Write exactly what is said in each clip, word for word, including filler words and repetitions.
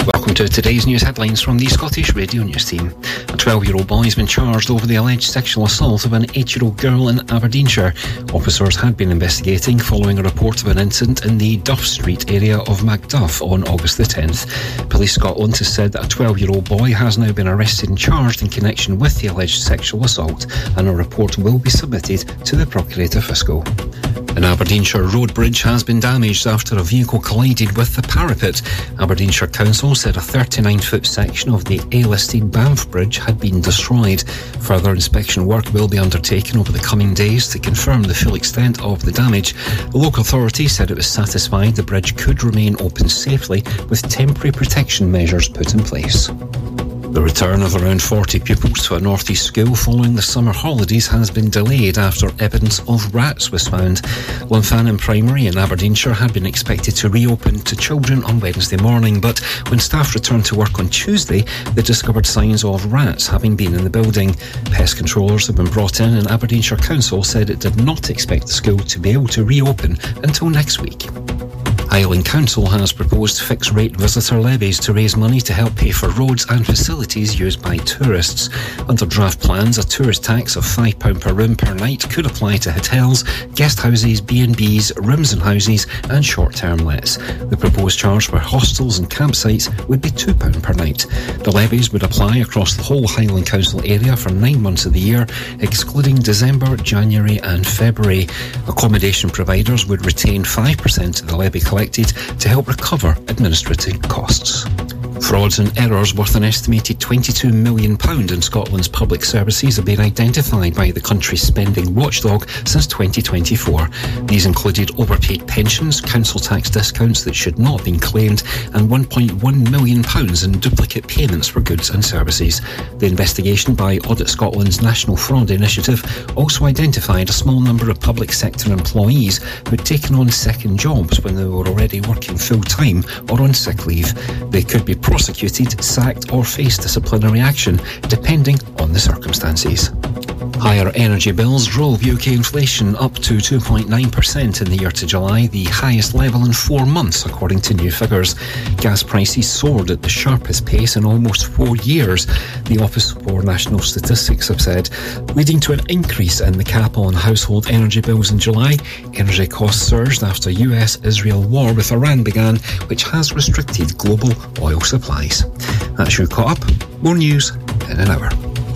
Welcome to today's news headlines from the Scottish Radio News team. A twelve-year-old boy has been charged over the alleged sexual assault of an eight-year-old girl in Aberdeenshire. Officers had been investigating following a report of an incident in the Duff Street area of Macduff on August the tenth. Police Scotland has said that a twelve-year-old boy has now been arrested and charged in connection with the alleged sexual assault, and a report will be submitted to the Procurator Fiscal. An Aberdeenshire road bridge has been damaged after a vehicle collided with the parapet. Aberdeenshire Council said a thirty-nine foot section of the A-listed Banff Bridge had been destroyed. Further inspection work will be undertaken over the coming days to confirm the full extent of the damage. The local authority said it was satisfied the bridge could remain open safely with temporary protection measures put in place. The return of around forty pupils to a North East school following the summer holidays has been delayed after evidence of rats was found. Lunfannon Primary in Aberdeenshire had been expected to reopen to children on Wednesday morning, but when staff returned to work on Tuesday, they discovered signs of rats having been in the building. Pest controllers have been brought in, and Aberdeenshire Council said it did not expect the school to be able to reopen until next week. Highland Council has proposed fixed-rate visitor levies to raise money to help pay for roads and facilities used by tourists. Under draft plans, a tourist tax of five pounds per room per night could apply to hotels, guest houses, B and Bs, rooms and houses and short-term lets. The proposed charge for hostels and campsites would be two pounds per night. The levies would apply across the whole Highland Council area for nine months of the year, excluding December, January and February. Accommodation providers would retain five percent of the levy collected to help recover administrative costs. Frauds and errors worth an estimated twenty-two million pounds in Scotland's public services have been identified by the country's spending watchdog since twenty twenty-four. These included overpaid pensions, council tax discounts that should not have been claimed, and one point one million pounds in duplicate payments for goods and services. The investigation by Audit Scotland's National Fraud Initiative also identified a small number of public sector employees who had taken on second jobs when they were already working full-time or on sick leave. They could be prosecuted, sacked or face disciplinary action, depending on the circumstances. Higher energy bills drove U K inflation up to two point nine percent in the year to July, the highest level in four months, according to new figures. Gas prices soared at the sharpest pace in almost four years, the Office for National Statistics have said, leading to an increase in the cap on household energy bills in July. Energy costs surged after U S Israel war with Iran began, which has restricted global oil supplies. That's you caught up. More news in an hour.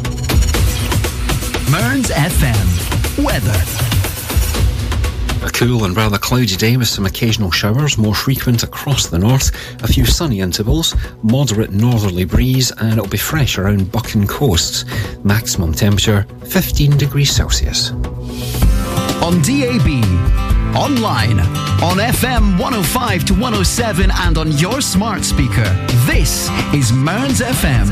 Mearns F M. Weather. A cool and rather cloudy day with some occasional showers, more frequent across the north, a few sunny intervals, moderate northerly breeze, and it'll be fresh around Buchan coasts. Maximum temperature fifteen degrees Celsius. On D A B, online, on F M one oh five to one oh seven and on your smart speaker, this is Mearns F M.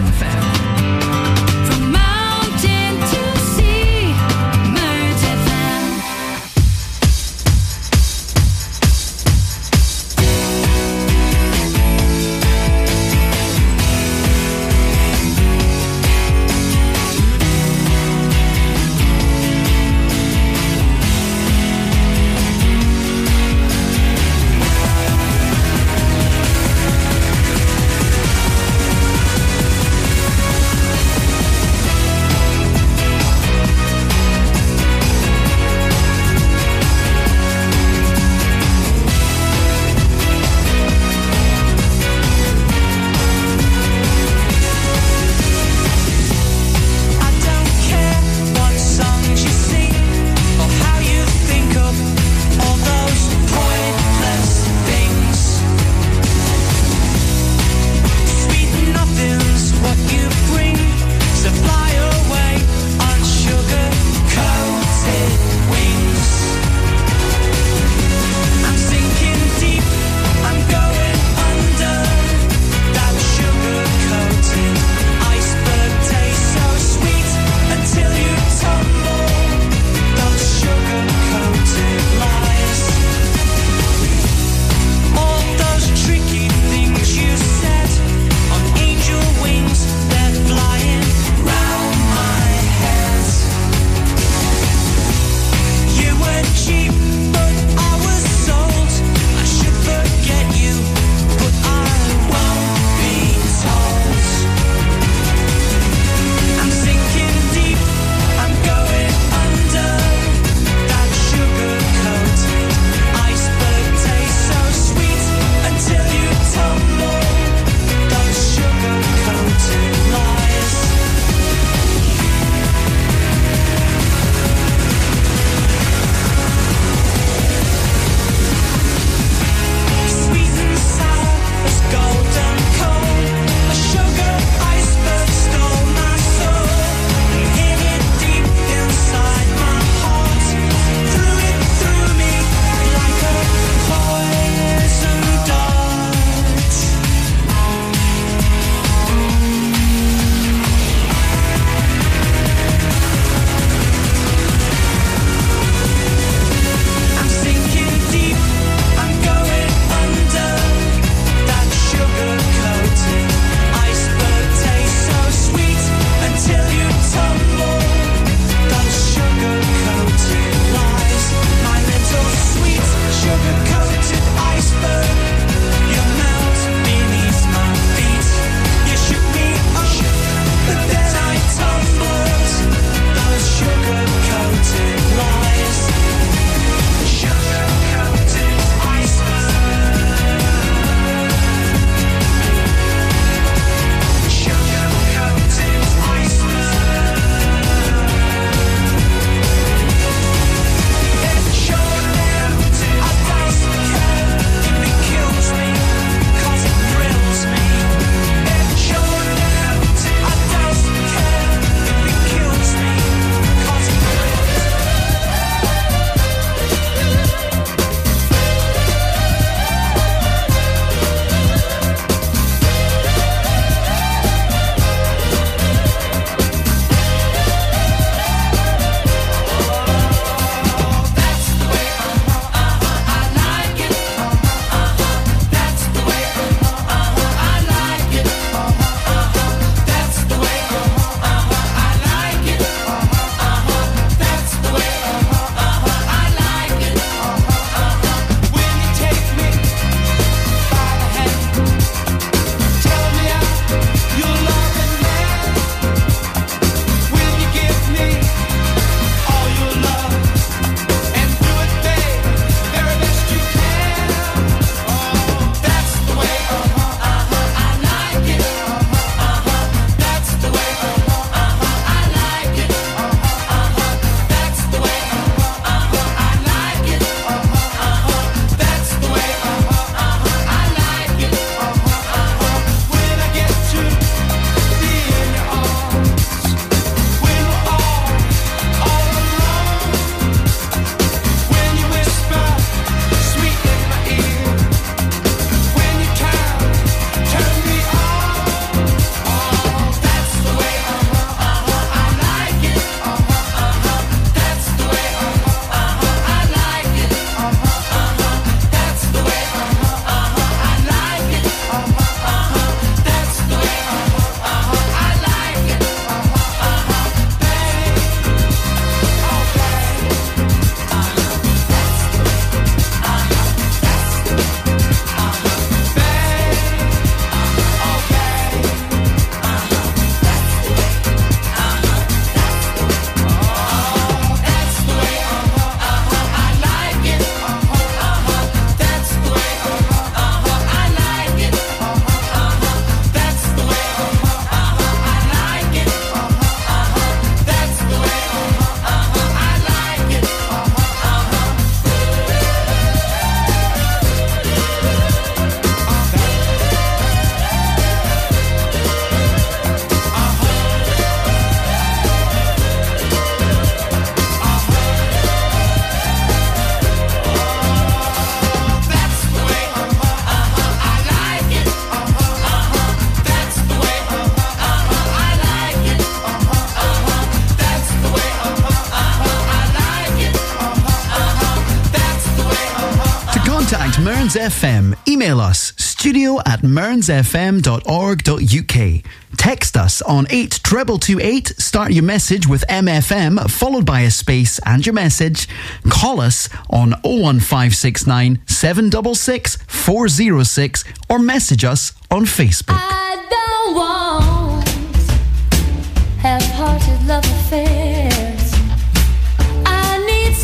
Mearns F M. Email us studio at mearns f m dot org dot u k. Text us on eight two two eight. Start your message with M F M followed by a space and your message. Call us on oh one five six nine, seven six six, four oh six or message us on Facebook. I don't want half-hearted love affairs. I need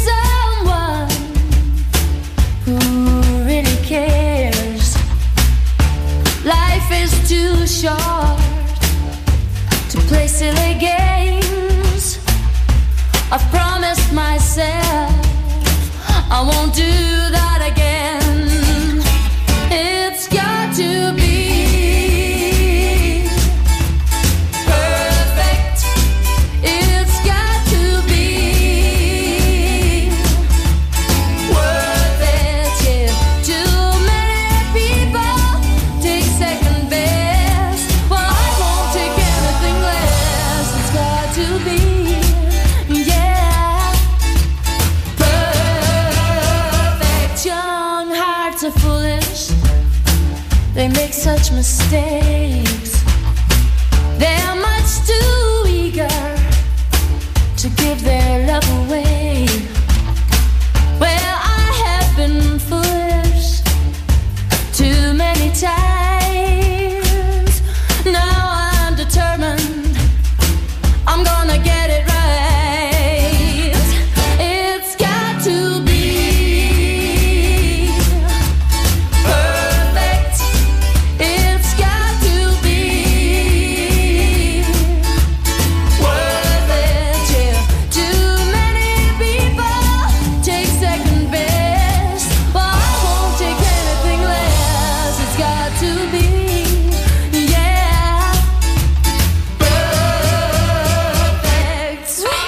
someone who really cares. Life is too short to play silly games. I've promised myself I won't do that again. It's got to be perfect. It's got to be worth it. Yeah. Too many people take second best. Well, I won't take anything less. It's got to be, yeah, perfect. Young hearts are foolish. They make such mistakes. They're much too eager to give their love away. Well, I have been foolish too many times. Now I'm determined I'm gonna get it right. It's got to be perfect. It's got to be worth it. Yeah. Too many people take second best. Well, I won't take anything less. It's got to be, yeah, perfect.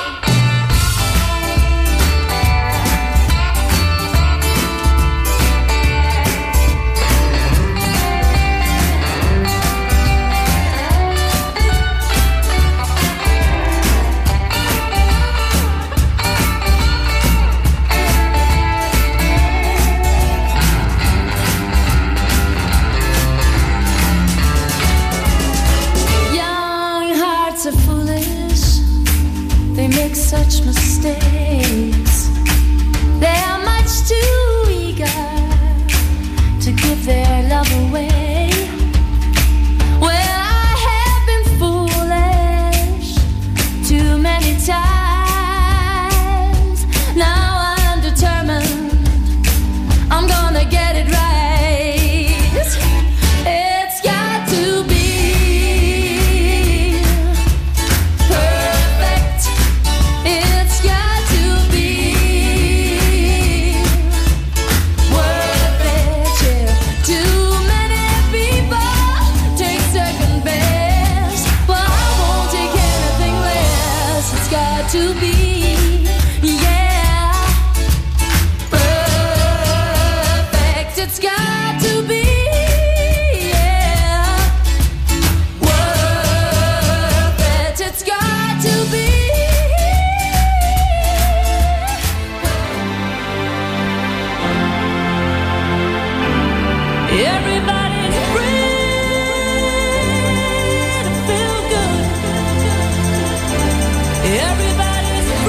Young hearts are foolish. They make such mistakes. They are much too eager to give their love away. Well, I have been foolish too many times. Now I'm determined I'm gonna get it right. It's got to be perfect. It's got to be worth it. Yeah. Too many people take second best. Well, I won't take anything less. It's got to be, yeah, perfect. It's got to be, yeah, worth it. It's got to be. Everybody's free to feel good. Everybody's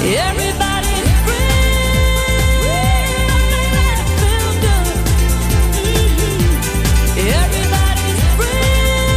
Everybody's free. Feel good. Mm-hmm. Everybody's free.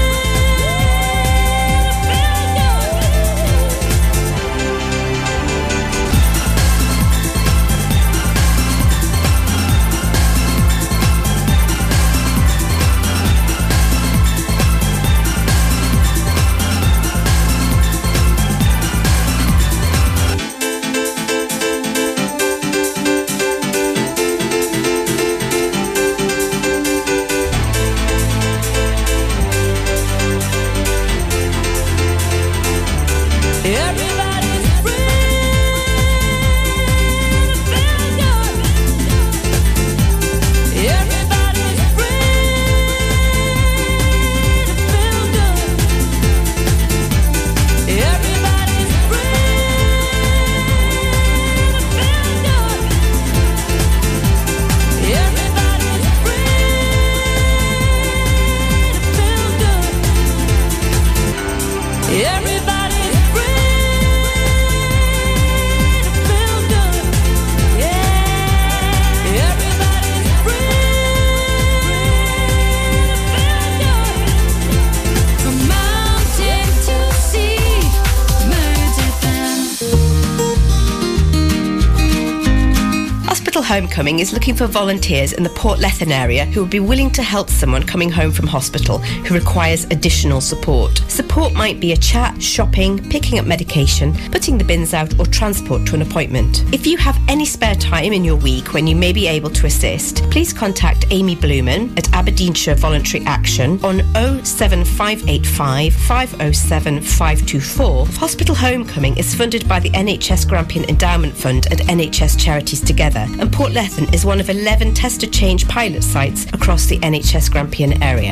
Homecoming is looking for volunteers in the Portlethen area who would be willing to help someone coming home from hospital who requires additional support. Support might be a chat, shopping, picking up medication, putting the bins out or transport to an appointment. If you have any spare time in your week when you may be able to assist, please contact Amy Blumen at Aberdeenshire Voluntary Action on oh seven five eight five, five oh seven, five two four. Hospital Homecoming is funded by the N H S Grampian Endowment Fund and N H S Charities Together, and Portlethen is one of eleven test to change pilot sites across the N H S Grampian area.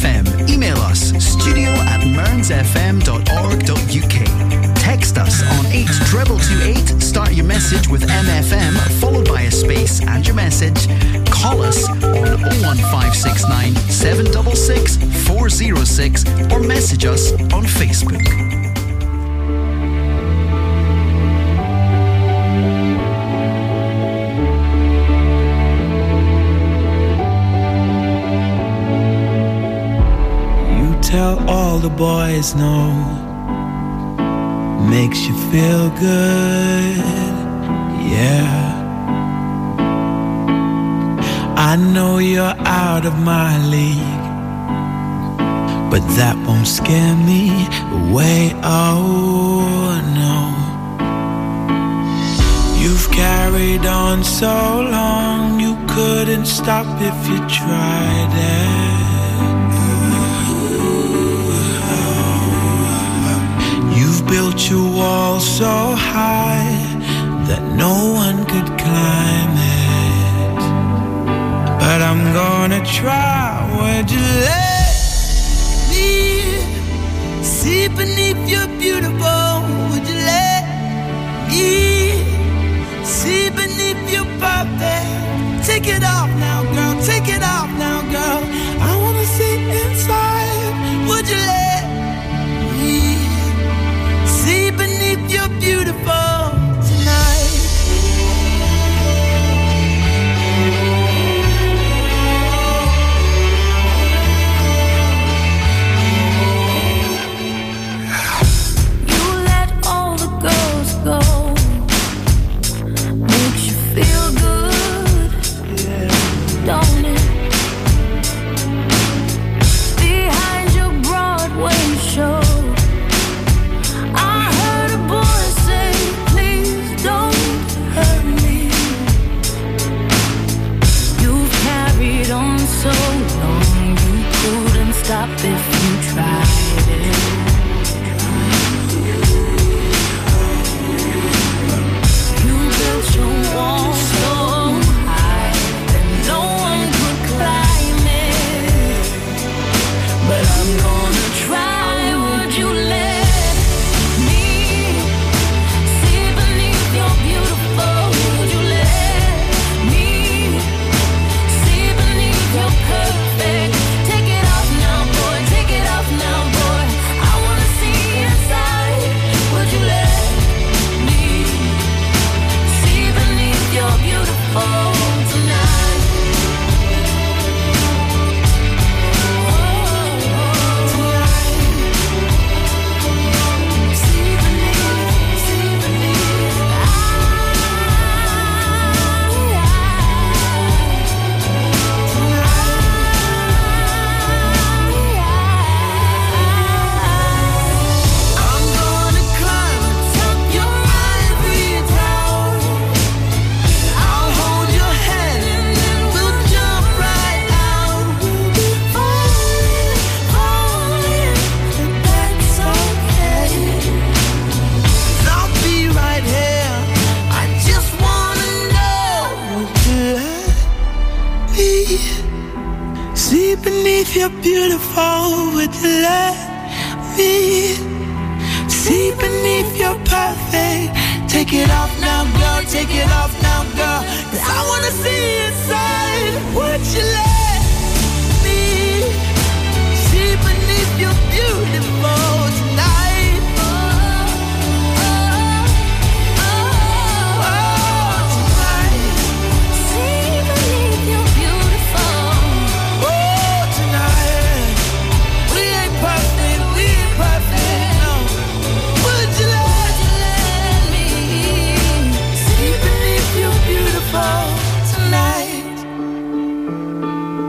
F M. Email us studio at mearns f m dot org dot u k. Text us on eight two two eight. Start your message with M F M followed by a space and your message. Call us on oh one five six nine, seven six six, four oh six or message us on Facebook. You tell all the boys no, makes you feel good, yeah. I know you're out of my league, but that won't scare me away, oh no. You've carried on so long, you couldn't stop if you tried it. You've built your wall so high that no one could climb it. But I'm gonna try. Would you let me see beneath your beautiful? Would you let me see beneath your perfect? Take it off now, girl. Take it off now, girl. I wanna see inside. Would you let me see beneath your beautiful tonight? Stop if you tried it. You built your wall so high that no one could climb it. But I'm gonna try. Would you let me see beneath your beautiful? Would you let me see beneath your perfect? Take it off now, boy. Take it off now, boy. I wanna see inside. Would you let me see beneath your beautiful tonight? Oh, tonight. See beneath, see beneath. I'm gonna climb atop your ivory tower. I'll hold your hand and then we'll jump right out. We'll be falling, falling, but that's okay. 'Cause I'll be right here. I just wanna know, would you let me see beneath your beautiful? Would you let me see beneath your perfect? Take it off now, girl. Take it off now, girl. 'Cause I wanna see inside. Would you let me see beneath your beautiful tonight? Oh, tonight. See beneath your beautiful. Oh, tonight. We ain't perfect. We ain't perfect. No. Would you let me see beneath your beautiful tonight?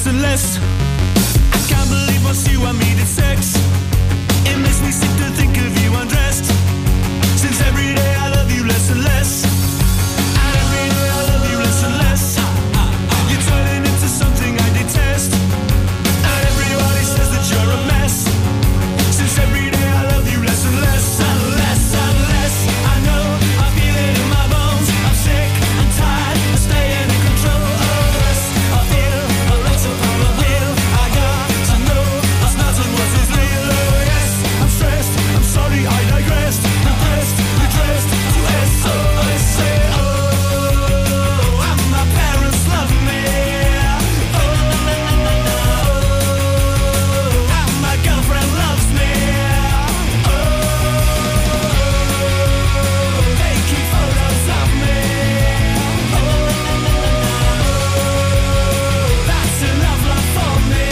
less and less. I can't believe once you and me did sex. It makes me sick to think of you undressed. Since every day I love you less and less. And every day I love you less and less. You're turning into something I detest. And everybody says that you're a mess. Since every day I love you less and less. And less and less. I know, I feel it in my bones. I'm sick, I'm tired of staying in control of this. I feel a lot of power feel. I got to know that's nothing what is real. Oh yes, I'm stressed, I'm sorry I digressed. Depressed, redressed to S O S. Oh, and my parents love me. Oh, and my girlfriend loves me. Oh, they keep photos of me. Oh, that's enough love for me.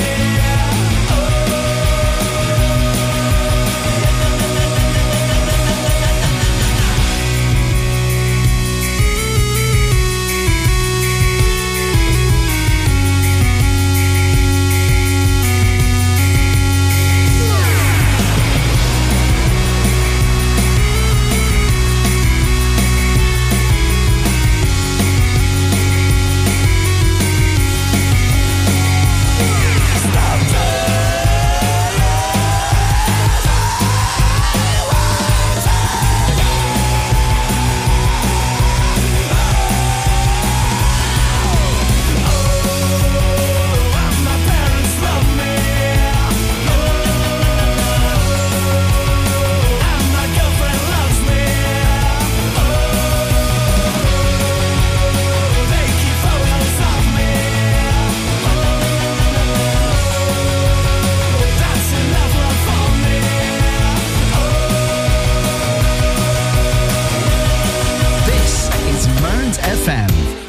This is Mearns F M.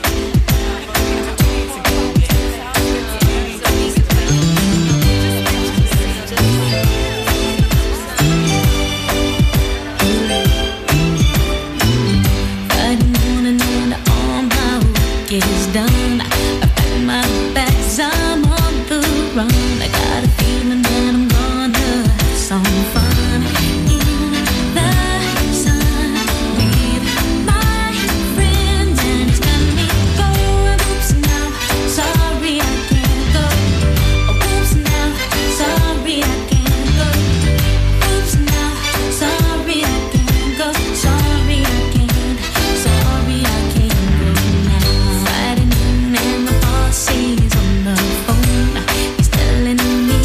I didn't wanna know that all my work is done. I pack my bags, I'm on the run. I got a feeling that I'm gonna have some fun in the sun with my friends, and it's got me going. Oops, now, sorry I can't go. Oh, oops, now, sorry I can't go. Oops, now, sorry I can't go. Sorry I can't. Sorry I can't go now. Friday noon and my boss is on the phone. He's telling me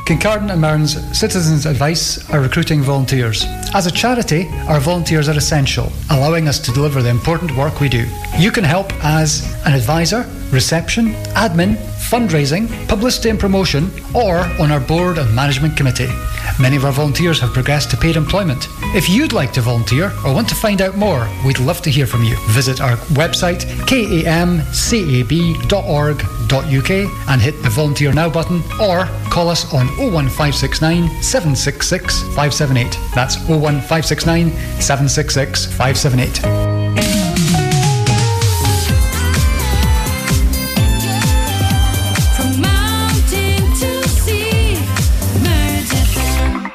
Kincardine and Mearns Citizens Advice are recruiting volunteers. As a charity, our volunteers are essential, allowing us to deliver the important work we do. You can help as an advisor, reception, admin, fundraising, publicity and promotion, or on our board and management committee. Many of our volunteers have progressed to paid employment. If you'd like to volunteer or want to find out more, we'd love to hear from you. Visit our website k a m c a b dot org dot u k and hit the Volunteer Now button, or call us on oh one five six nine, seven six six, five seven eight. That's oh one five six nine, seven six six, five seven eight. From mountain to sea, Mearns F M.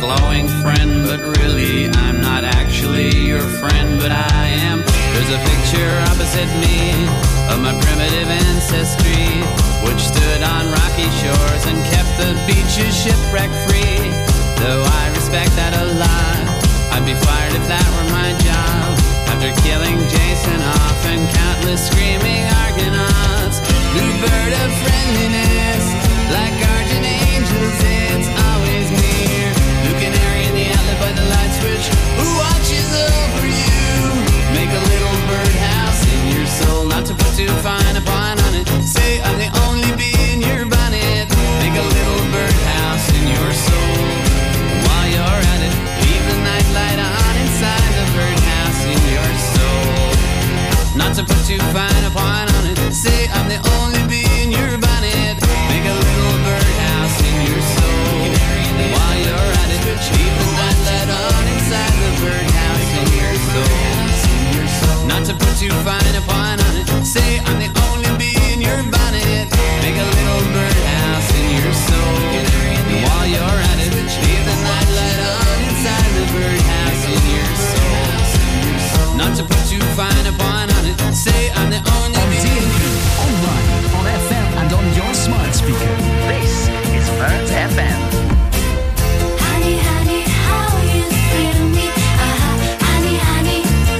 glowing friend, but really I'm not actually your friend, but I am. There's a picture opposite me of my primitive ancestry, which stood on rocky shores and kept the beaches shipwreck free. Though I respect that a lot, I'd be fired if that were my job. After killing Jason off and countless screaming Argonauts, blue bird of friendliness, like guardian angels, it's always near. Blue canary in the outlet by the light switch, who watches over you? Make a little birdhouse in your soul, not to put too fine a point on it. Say I'm the only bee in your bonnet. Make a little birdhouse in your soul. While you're at it, leave the night light on inside the birdhouse in your soul. Not to put too fine a point on it. Say I'm the only bee in your bonnet. Make a little birdhouse in your soul. While you're at it, leave the night light on inside the birdhouse in your soul. Not to put too fine a point on it. Say I'm the only bee in your bonnet. Make a little birdhouse in your soul. While you're at it, leave the night light on inside the birdhouse in your soul. Not to put too fine a point on it. Say I'm the only On bee. D A B, online, on F M and on your smart speaker. This is Mearns F M. Honey, honey, how you thrill me. Uh-huh. Honey, honey.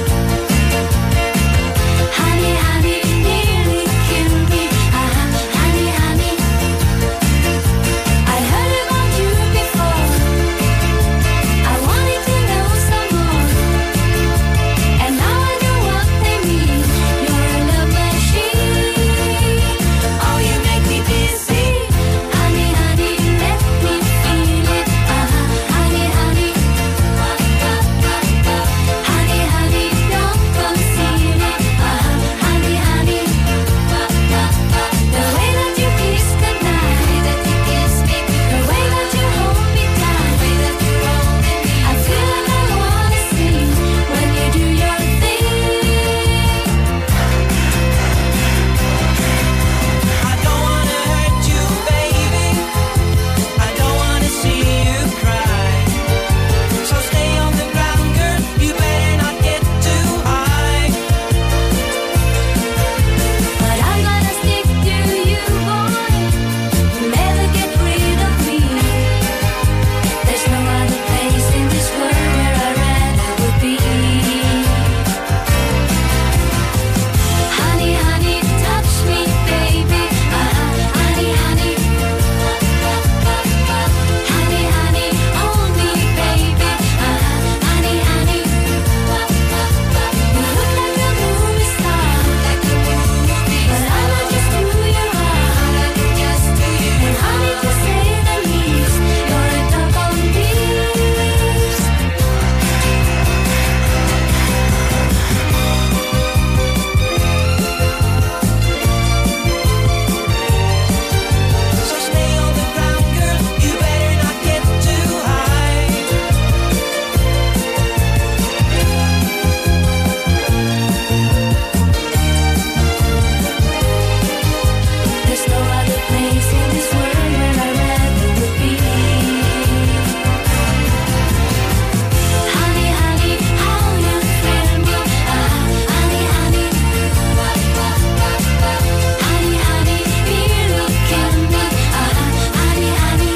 Honey, honey, nearly kill me. Uh-huh. Honey, honey. I heard about you before. I wanted to know some more. And now I know what they mean. You're a love machine. Oh, you make me dizzy. Honey, honey, let me feel it. Uh-huh. Honey, honey. Honey, honey, don't conceal it. Uh-huh. Honey, honey. The way that you kiss goodnight, that you kiss me, the way that you hold me tight, the way that you hold me, I feel like I wanna sing when you do your thing. I don't wanna hurt you, baby. I don't wanna see you cry. So stay on the ground, girl. You better not get too high. But I'm gonna stick to you, boy. Never get rid of me. There's no other place in this world where I'd rather would be. Honey, honey, touch me, baby. Uh-huh. Honey, honey. Honey, honey, hold me, baby. Uh-huh. Honey, honey. You look like a movie star, like a movie, but I'm not just to your heart. I'm just to you. And honey, to say the least, you're a double beast. So stay on the ground, girl. You better not get too high. There's no other place in this world where I'd rather would be. Honey, honey, how you thrill me. Uh-huh. Honey, honey. Honey, honey, nearly kill me. Uh-huh. Honey, honey.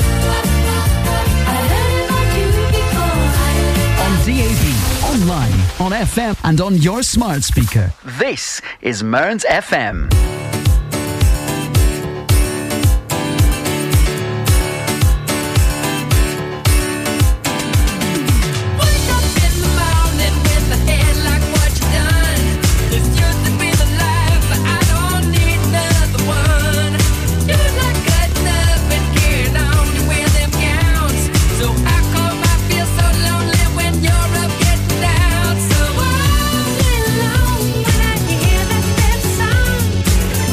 I heard about you before. On D A B, online, on F M and on your smart speaker. This is Mearns F M. Wake up in the morning with a head like what you done. This used to be the life, but I don't need another one. You like cutting up and carrying on, you wear them gowns. So how come I feel so lonely when you're up getting down? So all day long when I hear that sad song,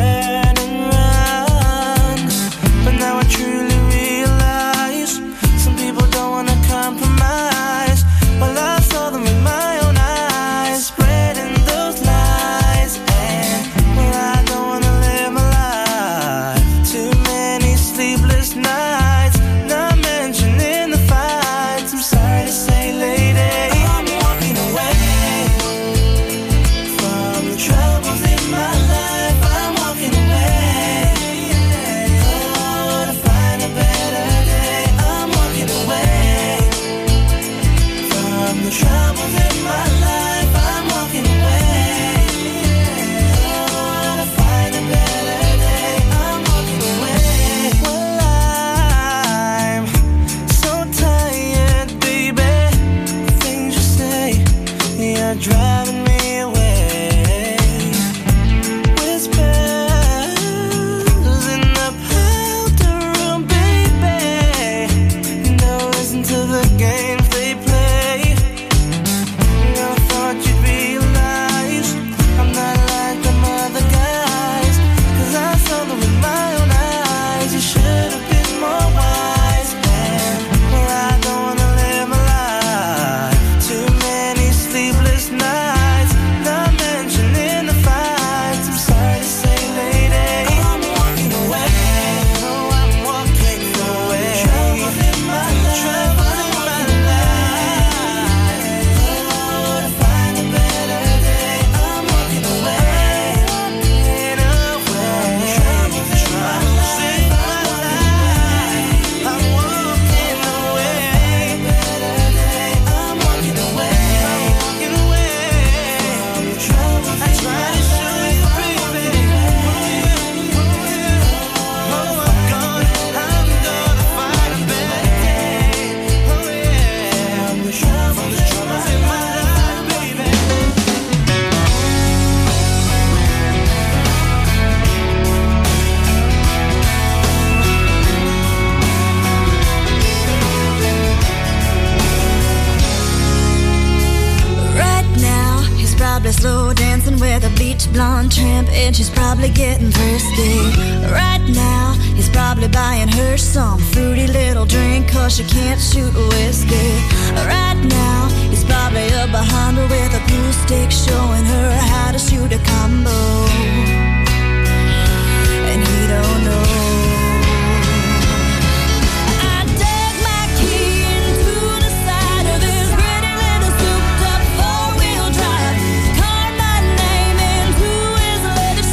spread and run. But now I truly realize some people don't wanna compromise. Well, I saw them with my own eyes, spreading those lies. And well, I don't wanna live my life. Too many sleepless nights, not mentioning the fights. I'm sorry to say, lady, I'm walking away from the troubles in my life. I'm walking away, oh, to find a better day. I'm walking away from the troubles in my life. I'm walking away, oh, to find a better day. I'm walking away. Well, I'm so tired, baby. Things you say, you're driving me away. Whispers in the powder room, baby. Don't listen to the games they play. I thought you'd realize I'm not like them other guys, 'cause I saw them with my own eyes. You should have been more wise, man. Well, I don't wanna live my life. Too many sleepless nights, not mentioning the fights. I'm sorry to say, lady, I'm walking away. Oh, I'm walking away. Troubles in my life. Troubles in my life. Oh, to find a better day. I'm walking away. Walking away. Troubles in my life. I'm walking away. Better day. I'm walking away. I'm walking away from the troubles. I try to show you, baby. Oh, I'm gonna, I'm gonna find a better day. Oh yeah, from the troubles, the troubles in my life, baby. Right now, he's probably slow dancing with a bleach blonde tramp, and she's probably getting thirsty. Right now, he's probably buying her some fruity little drink, 'cause she can't shoot whiskey. Right now, he's probably up behind her with a pool stick, showing her how to shoot a combo. And he don't know. I dug my key into the side of his pretty little souped-up four-wheel drive, carved my name into his leather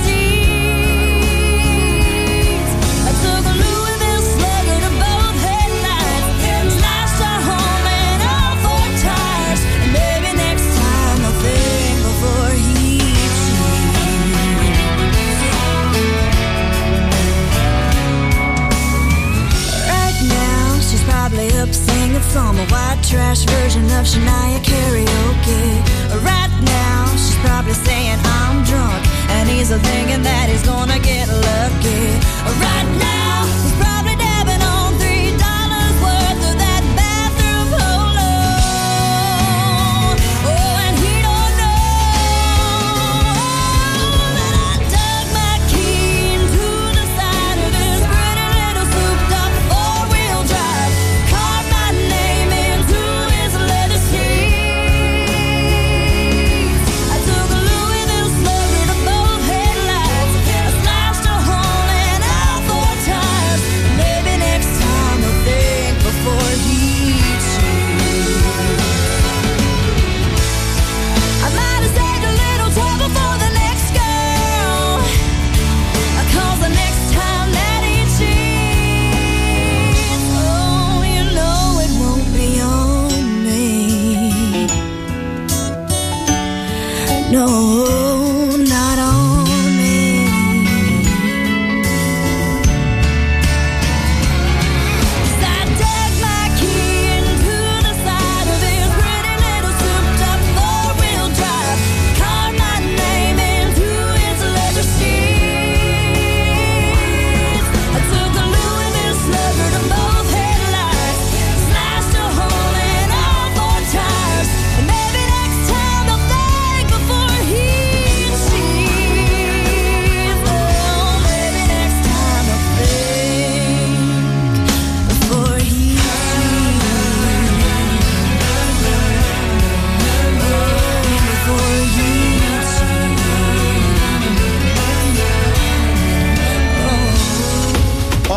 seats. I took a Louisville Slugger to both headlights, slashed our home and all four tires. And maybe next time I'll think before he cheats. Right now, she's probably up singing some white trash version of Shania karaoke. Right now, she's probably saying I'm drunk, and he's a thinking that he's gonna get lucky. Right now, he's probably dabbing on three dollars worth of that bathroom polo. Oh, and he don't know that I dug my key into the side of his pretty little souped-up four-wheel drive, carved my name into his leather seats. I took a Louisville Slugger to both headlights, I slashed a hole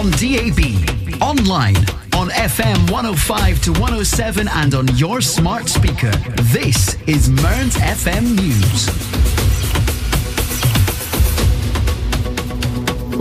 on D A B, online, on F M one oh five to one oh seven and on your smart speaker. This is Mearns F M News.